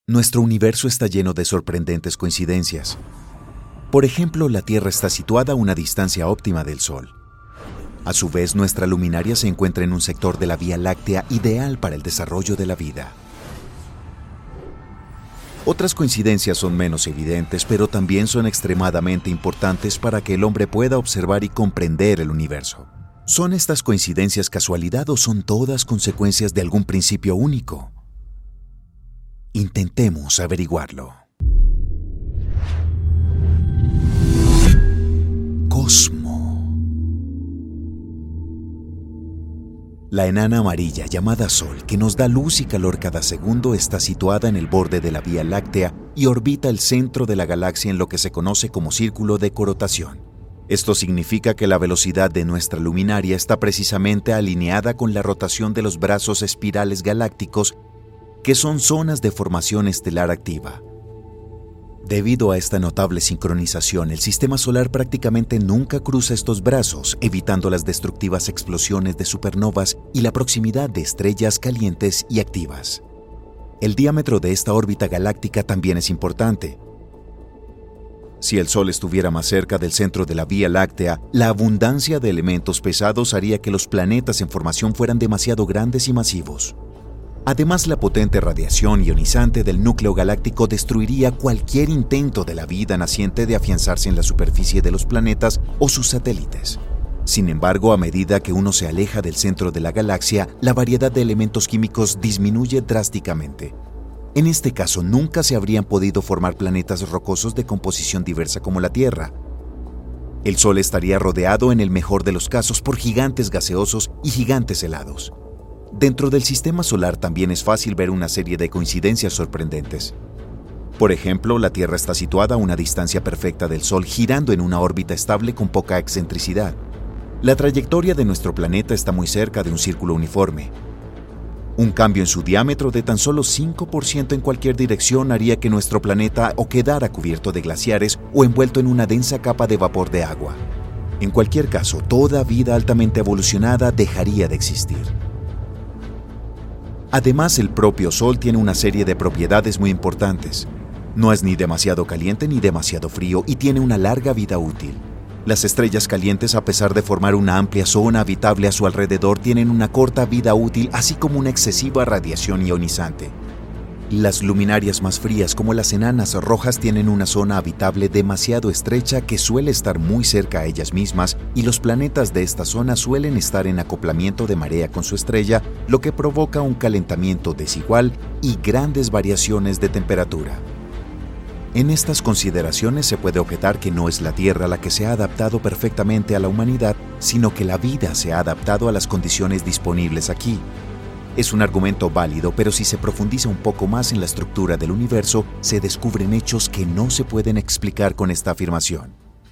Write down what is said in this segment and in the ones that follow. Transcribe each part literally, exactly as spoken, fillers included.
Nuestro universo está lleno de sorprendentes coincidencias. Por ejemplo, la Tierra está situada a una distancia óptima del Sol. A su vez, nuestra luminaria se encuentra en un sector de la Vía Láctea ideal para el desarrollo de la vida. Otras coincidencias son menos evidentes, pero también son extremadamente importantes para que el hombre pueda observar y comprender el universo. ¿Son estas coincidencias casualidad o son todas consecuencias de algún principio único? Intentemos averiguarlo. Cosmo. La enana amarilla llamada Sol, que nos da luz y calor cada segundo, está situada en el borde de la Vía Láctea y orbita el centro de la galaxia en lo que se conoce como círculo de corotación. Esto significa que la velocidad de nuestra luminaria está precisamente alineada con la rotación de los brazos espirales galácticos, que son zonas de formación estelar activa. Debido a esta notable sincronización, el sistema solar prácticamente nunca cruza estos brazos, evitando las destructivas explosiones de supernovas y la proximidad de estrellas calientes y activas. El diámetro de esta órbita galáctica también es importante. Si el Sol estuviera más cerca del centro de la Vía Láctea, la abundancia de elementos pesados haría que los planetas en formación fueran demasiado grandes y masivos. Además, la potente radiación ionizante del núcleo galáctico destruiría cualquier intento de la vida naciente de afianzarse en la superficie de los planetas o sus satélites. Sin embargo, a medida que uno se aleja del centro de la galaxia, la variedad de elementos químicos disminuye drásticamente. En este caso, nunca se habrían podido formar planetas rocosos de composición diversa como la Tierra. El Sol estaría rodeado, en el mejor de los casos, por gigantes gaseosos y gigantes helados. Dentro del sistema solar también es fácil ver una serie de coincidencias sorprendentes. Por ejemplo, la Tierra está situada a una distancia perfecta del Sol, girando en una órbita estable con poca excentricidad. La trayectoria de nuestro planeta está muy cerca de un círculo uniforme. Un cambio en su diámetro de tan solo cinco por ciento en cualquier dirección haría que nuestro planeta o quedara cubierto de glaciares o envuelto en una densa capa de vapor de agua. En cualquier caso, toda vida altamente evolucionada dejaría de existir. Además, el propio Sol tiene una serie de propiedades muy importantes. No es ni demasiado caliente ni demasiado frío y tiene una larga vida útil. Las estrellas calientes, a pesar de formar una amplia zona habitable a su alrededor, tienen una corta vida útil, así como una excesiva radiación ionizante. Las luminarias más frías, como las enanas rojas, tienen una zona habitable demasiado estrecha que suele estar muy cerca a ellas mismas, y los planetas de esta zona suelen estar en acoplamiento de marea con su estrella, lo que provoca un calentamiento desigual y grandes variaciones de temperatura. En estas consideraciones se puede objetar que no es la Tierra la que se ha adaptado perfectamente a la humanidad, sino que la vida se ha adaptado a las condiciones disponibles aquí. Es un argumento válido, pero si se profundiza un poco más en la estructura del universo, se descubren hechos que no se pueden explicar con esta afirmación.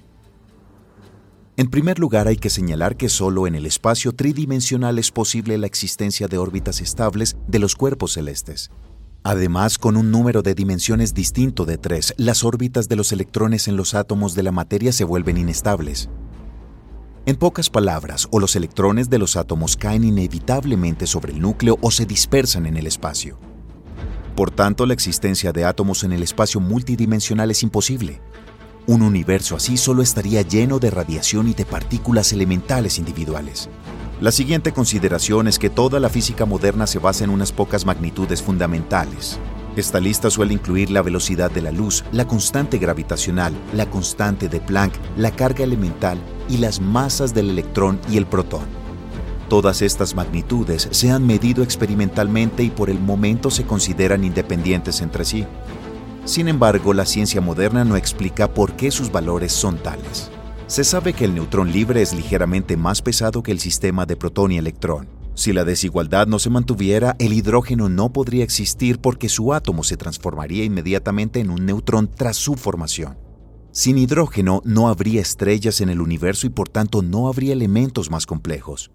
En primer lugar, hay que señalar que solo en el espacio tridimensional es posible la existencia de órbitas estables de los cuerpos celestes. Además, con un número de dimensiones distinto de tres, las órbitas de los electrones en los átomos de la materia se vuelven inestables. En pocas palabras, o los electrones de los átomos caen inevitablemente sobre el núcleo o se dispersan en el espacio. Por tanto, la existencia de átomos en el espacio multidimensional es imposible. Un universo así solo estaría lleno de radiación y de partículas elementales individuales. La siguiente consideración es que toda la física moderna se basa en unas pocas magnitudes fundamentales. Esta lista suele incluir la velocidad de la luz, la constante gravitacional, la constante de Planck, la carga elemental y las masas del electrón y el protón. Todas estas magnitudes se han medido experimentalmente y por el momento se consideran independientes entre sí. Sin embargo, la ciencia moderna no explica por qué sus valores son tales. Se sabe que el neutrón libre es ligeramente más pesado que el sistema de protón y electrón. Si la desigualdad no se mantuviera, el hidrógeno no podría existir porque su átomo se transformaría inmediatamente en un neutrón tras su formación. Sin hidrógeno no habría estrellas en el universo y por tanto no habría elementos más complejos.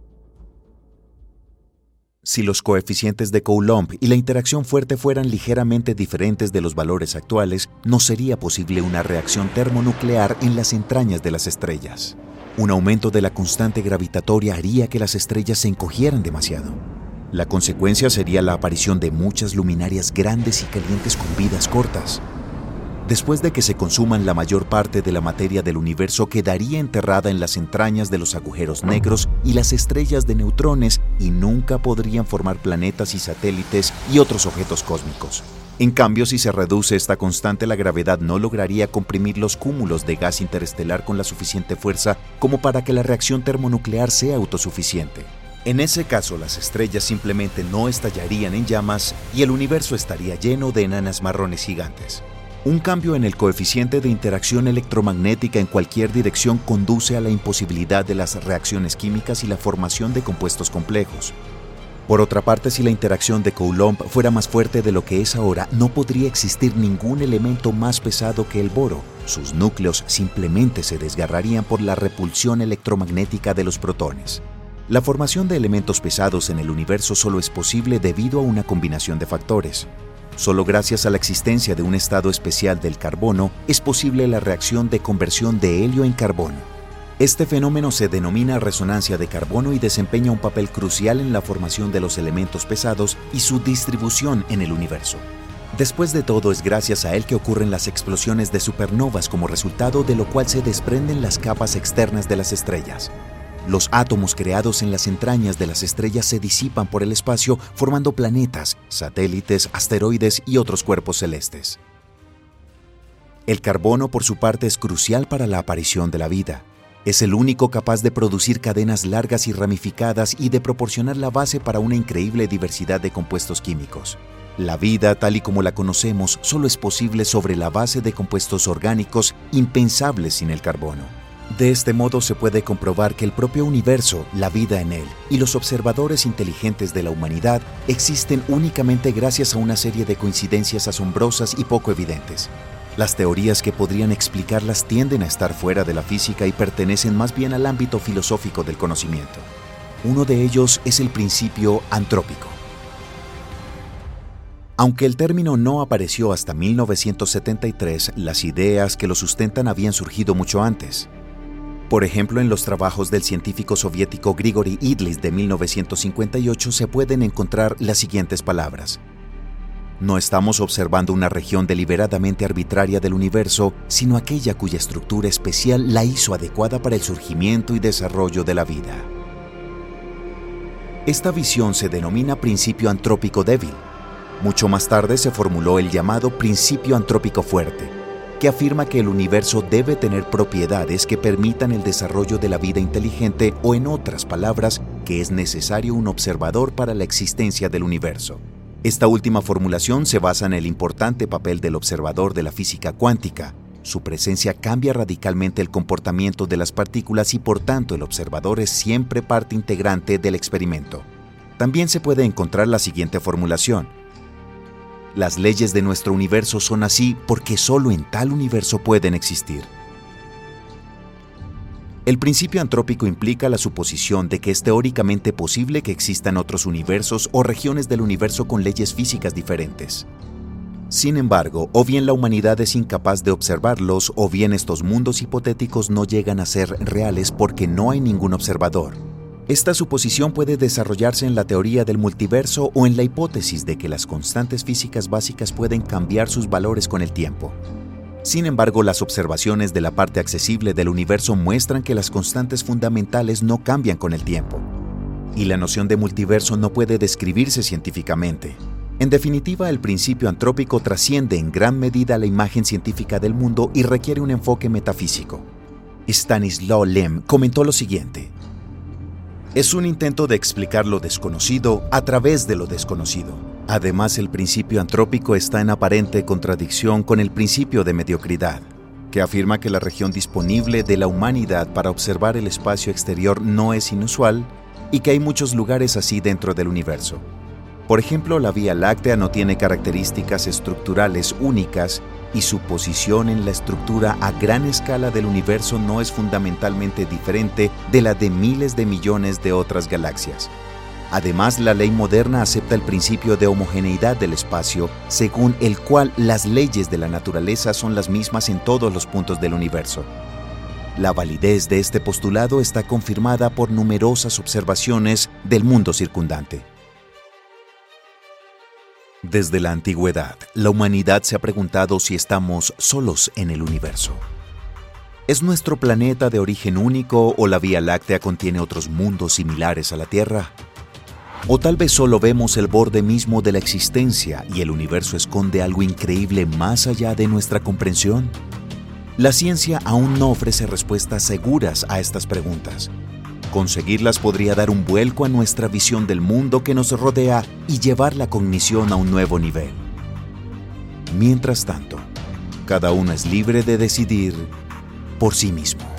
Si los coeficientes de Coulomb y la interacción fuerte fueran ligeramente diferentes de los valores actuales, no sería posible una reacción termonuclear en las entrañas de las estrellas. Un aumento de la constante gravitatoria haría que las estrellas se encogieran demasiado. La consecuencia sería la aparición de muchas luminarias grandes y calientes con vidas cortas. Después de que se consuman, la mayor parte de la materia del universo quedaría enterrada en las entrañas de los agujeros negros y las estrellas de neutrones y nunca podrían formar planetas y satélites y otros objetos cósmicos. En cambio, si se reduce esta constante, la gravedad no lograría comprimir los cúmulos de gas interestelar con la suficiente fuerza como para que la reacción termonuclear sea autosuficiente. En ese caso, las estrellas simplemente no estallarían en llamas y el universo estaría lleno de enanas marrones gigantes. Un cambio en el coeficiente de interacción electromagnética en cualquier dirección conduce a la imposibilidad de las reacciones químicas y la formación de compuestos complejos. Por otra parte, si la interacción de Coulomb fuera más fuerte de lo que es ahora, no podría existir ningún elemento más pesado que el boro. Sus núcleos simplemente se desgarrarían por la repulsión electromagnética de los protones. La formación de elementos pesados en el universo solo es posible debido a una combinación de factores. Solo gracias a la existencia de un estado especial del carbono es posible la reacción de conversión de helio en carbono. Este fenómeno se denomina resonancia de carbono y desempeña un papel crucial en la formación de los elementos pesados y su distribución en el universo. Después de todo, es gracias a él que ocurren las explosiones de supernovas, como resultado de lo cual se desprenden las capas externas de las estrellas. Los átomos creados en las entrañas de las estrellas se disipan por el espacio formando planetas, satélites, asteroides y otros cuerpos celestes. El carbono, por su parte, es crucial para la aparición de la vida. Es el único capaz de producir cadenas largas y ramificadas y de proporcionar la base para una increíble diversidad de compuestos químicos. La vida, tal y como la conocemos, solo es posible sobre la base de compuestos orgánicos impensables sin el carbono. De este modo se puede comprobar que el propio universo, la vida en él y los observadores inteligentes de la humanidad existen únicamente gracias a una serie de coincidencias asombrosas y poco evidentes. Las teorías que podrían explicarlas tienden a estar fuera de la física y pertenecen más bien al ámbito filosófico del conocimiento. Uno de ellos es el principio antrópico. Aunque el término no apareció hasta mil novecientos setenta y tres, las ideas que lo sustentan habían surgido mucho antes. Por ejemplo, en los trabajos del científico soviético Grigori Idlis de mil novecientos cincuenta y ocho se pueden encontrar las siguientes palabras. No estamos observando una región deliberadamente arbitraria del universo, sino aquella cuya estructura especial la hizo adecuada para el surgimiento y desarrollo de la vida. Esta visión se denomina principio antrópico débil. Mucho más tarde se formuló el llamado principio antrópico fuerte, que afirma que el universo debe tener propiedades que permitan el desarrollo de la vida inteligente o, en otras palabras, que es necesario un observador para la existencia del universo. Esta última formulación se basa en el importante papel del observador de la física cuántica. Su presencia cambia radicalmente el comportamiento de las partículas y, por tanto, el observador es siempre parte integrante del experimento. También se puede encontrar la siguiente formulación. Las leyes de nuestro universo son así porque solo en tal universo pueden existir. El principio antrópico implica la suposición de que es teóricamente posible que existan otros universos o regiones del universo con leyes físicas diferentes. Sin embargo, o bien la humanidad es incapaz de observarlos, o bien estos mundos hipotéticos no llegan a ser reales porque no hay ningún observador. Esta suposición puede desarrollarse en la teoría del multiverso o en la hipótesis de que las constantes físicas básicas pueden cambiar sus valores con el tiempo. Sin embargo, las observaciones de la parte accesible del universo muestran que las constantes fundamentales no cambian con el tiempo, y la noción de multiverso no puede describirse científicamente. En definitiva, el principio antrópico trasciende en gran medida la imagen científica del mundo y requiere un enfoque metafísico. Stanislaw Lem comentó lo siguiente: es un intento de explicar lo desconocido a través de lo desconocido. Además, el principio antrópico está en aparente contradicción con el principio de mediocridad, que afirma que la región disponible de la humanidad para observar el espacio exterior no es inusual y que hay muchos lugares así dentro del universo. Por ejemplo, la Vía Láctea no tiene características estructurales únicas y su posición en la estructura a gran escala del universo no es fundamentalmente diferente de la de miles de millones de otras galaxias. Además, la ley moderna acepta el principio de homogeneidad del espacio, según el cual las leyes de la naturaleza son las mismas en todos los puntos del universo. La validez de este postulado está confirmada por numerosas observaciones del mundo circundante. Desde la antigüedad, la humanidad se ha preguntado si estamos solos en el universo. ¿Es nuestro planeta de origen único o la Vía Láctea contiene otros mundos similares a la Tierra? ¿O tal vez solo vemos el borde mismo de la existencia y el universo esconde algo increíble más allá de nuestra comprensión? La ciencia aún no ofrece respuestas seguras a estas preguntas. Conseguirlas podría dar un vuelco a nuestra visión del mundo que nos rodea y llevar la cognición a un nuevo nivel. Mientras tanto, cada uno es libre de decidir por sí mismo.